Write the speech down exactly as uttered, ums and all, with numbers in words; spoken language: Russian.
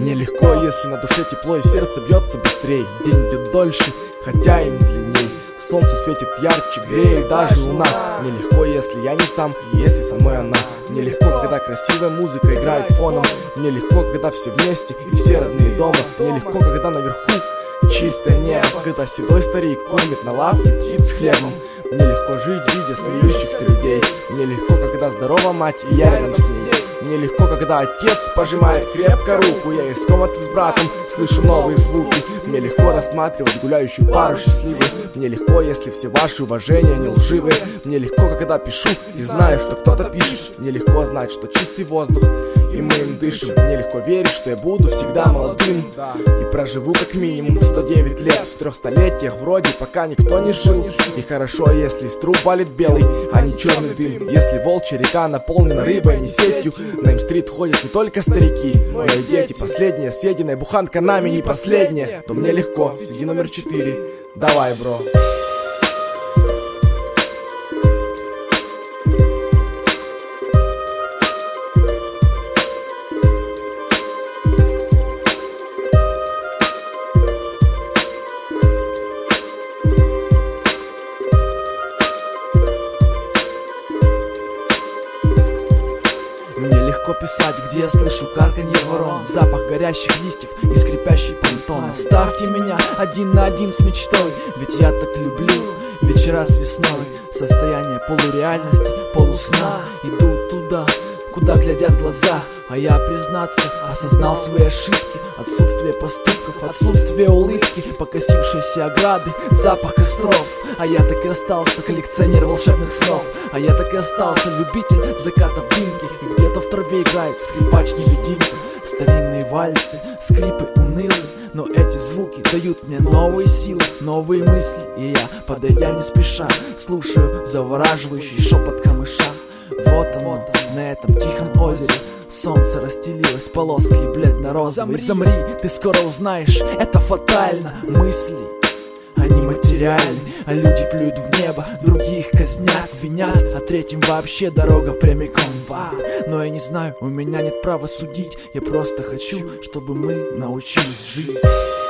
Мне легко, если на душе тепло и сердце бьется быстрей. День идет дольше, хотя и не длинней. Солнце светит ярче, греет даже луна. Мне легко, если я не сам, и если со мной она. Мне легко, когда красивая музыка играет фоном. Мне легко, когда все вместе и все родные дома. Мне легко, когда наверху чистое небо, когда седой старик кормит на лавке птиц хлебом. Мне легко жить, видя смеющихся людей. Мне легко, когда здорова мать, и я рядом с ней. Мне легко, когда отец пожимает крепко руку. Я из комнаты с братом слышу новые звуки. Мне легко рассматривать гуляющую пару счастливую. Мне легко, если все ваши уважения не лживые. Мне легко, когда пишу и знаю, что кто-то пишет. Мне легко знать, что чистый воздух, и мы им дышим. Мне легко верить, что я буду всегда молодым и проживу как минимум сто девять лет. В трех столетиях вроде пока никто не жил. И хорошо, если из труб валит белый, а не черный дым. Если волчья река наполнена рыбой, а не сетью. На М-стрит ходят не только старики, но и дети. Последняя съеденная буханка нами не последняя. То мне легко, сиди номер четыре, давай, бро. Мне легко писать, где я слышу карканье ворон, запах горящих листьев и скрипящий понтон. Оставьте меня один на один с мечтой, ведь я так люблю вечера с весной. Состояние полуреальности, полусна. Иду туда, куда глядят глаза. А я, признаться, осознал свои ошибки. Отсутствие поступков, отсутствие улыбки, покосившиеся ограды, запах костров. А я так и остался коллекционер волшебных снов. А я так и остался любитель закатов дымки. И где-то в траве играет скрипач-невидимка. Старинные вальсы, скрипы унылые, но эти звуки дают мне новые силы, новые мысли. И я, подойдя не спеша, слушаю завораживающий шепот камыша. Вот оно, на этом тихом озере солнце расстелилось полоской бледно-розовой. Замри, ты скоро узнаешь, это фатально. Мысли, они материальны, а люди плюют в небо, других казнят, винят, а третьим вообще дорога прямиком в ад. Но я не знаю, у меня нет права судить. Я просто хочу, чтобы мы научились жить.